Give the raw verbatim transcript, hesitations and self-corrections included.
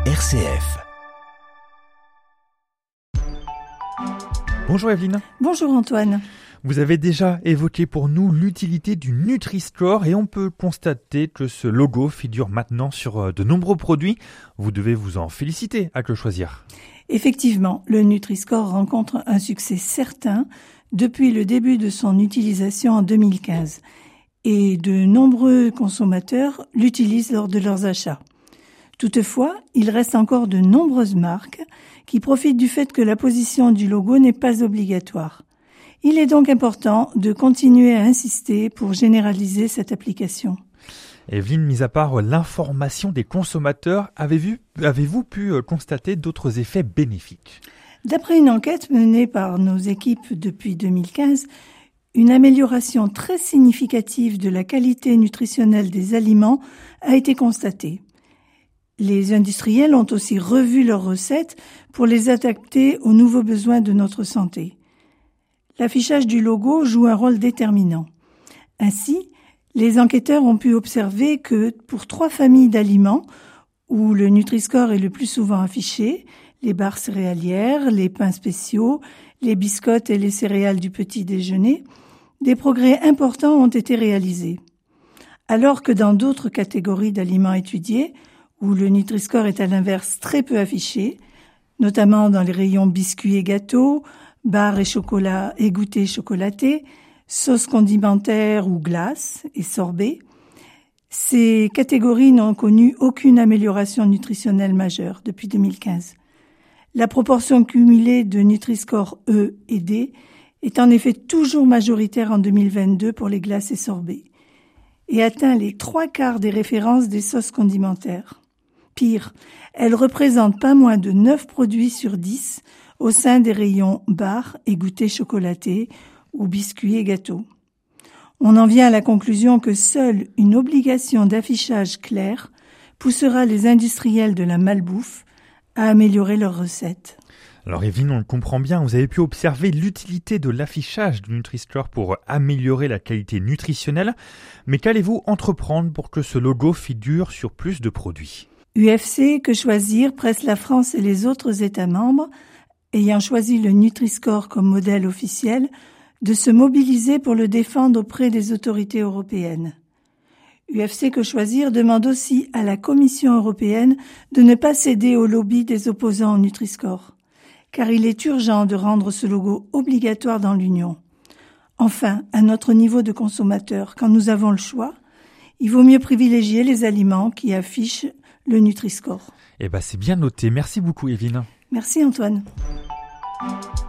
R C F. Bonjour Evelyne. Bonjour Antoine. Vous avez déjà évoqué pour nous l'utilité du Nutri-Score et on peut constater que ce logo figure maintenant sur de nombreux produits. Vous devez vous en féliciter à que choisir. Effectivement, le Nutri-Score rencontre un succès certain depuis le début de son utilisation en deux mille quinze et de nombreux consommateurs l'utilisent lors de leurs achats. Toutefois, il reste encore de nombreuses marques qui profitent du fait que la position du logo n'est pas obligatoire. Il est donc important de continuer à insister pour généraliser cette application. Evelyne, mis à part l'information des consommateurs, avez-vous, avez-vous pu constater d'autres effets bénéfiques ? D'après une enquête menée par nos équipes depuis deux mille quinze, une amélioration très significative de la qualité nutritionnelle des aliments a été constatée. Les industriels ont aussi revu leurs recettes pour les adapter aux nouveaux besoins de notre santé. L'affichage du logo joue un rôle déterminant. Ainsi, les enquêteurs ont pu observer que pour trois familles d'aliments où le Nutri-Score est le plus souvent affiché, les barres céréalières, les pains spéciaux, les biscottes et les céréales du petit déjeuner, des progrès importants ont été réalisés. Alors que dans d'autres catégories d'aliments étudiés, où le Nutri-Score est à l'inverse très peu affiché, notamment dans les rayons biscuits et gâteaux, barres et chocolat et goûters chocolatés, sauces condimentaires ou glaces et sorbets, ces catégories n'ont connu aucune amélioration nutritionnelle majeure depuis deux mille quinze. La proportion cumulée de Nutri-Score E et D est en effet toujours majoritaire en deux mille vingt-deux pour les glaces et sorbets et atteint les trois quarts des références des sauces condimentaires. Pire, elle représente pas moins de neuf produits sur dix au sein des rayons barres et goûters chocolatés ou biscuits et gâteaux. On en vient à la conclusion que seule une obligation d'affichage clair poussera les industriels de la malbouffe à améliorer leurs recettes. Alors Evelyne, on le comprend bien, vous avez pu observer l'utilité de l'affichage du Nutri-Score pour améliorer la qualité nutritionnelle, mais qu'allez-vous entreprendre pour que ce logo figure sur plus de produits ? U F C Que Choisir presse la France et les autres États membres, ayant choisi le Nutri-Score comme modèle officiel, de se mobiliser pour le défendre auprès des autorités européennes. U F C Que Choisir demande aussi à la Commission européenne de ne pas céder au lobby des opposants au Nutri-Score, car il est urgent de rendre ce logo obligatoire dans l'Union. Enfin, à notre niveau de consommateur, quand nous avons le choix, il vaut mieux privilégier les aliments qui affichent le Nutri-Score. Eh ben, c'est bien noté. Merci beaucoup, Evelyne. Merci, Antoine.